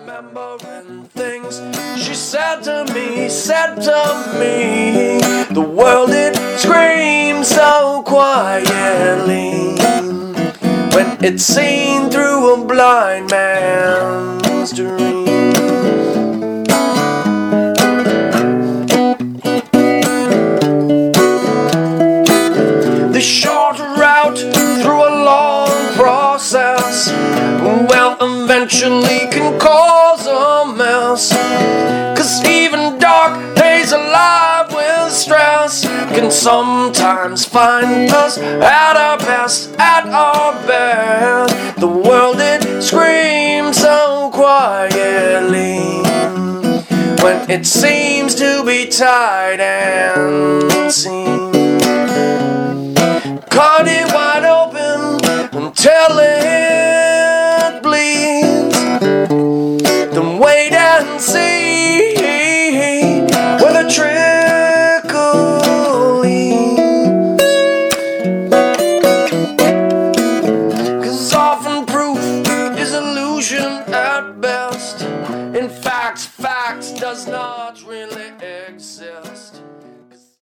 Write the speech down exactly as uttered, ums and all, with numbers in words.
remembering things she said to me, said to me. The world it screams so quietly when it's seen through a blind man's dream. The short route through a long process, well, eventually can cause a mess. Cause even dark days alive with stress can sometimes find us at our best, at our best. The world it screams so quietly when it seems to be tight and seen. Cut it wide open until it bleeds. Then wait and see where the trickle leads. Cause often proof is illusion at best. In fact, facts does not really exist.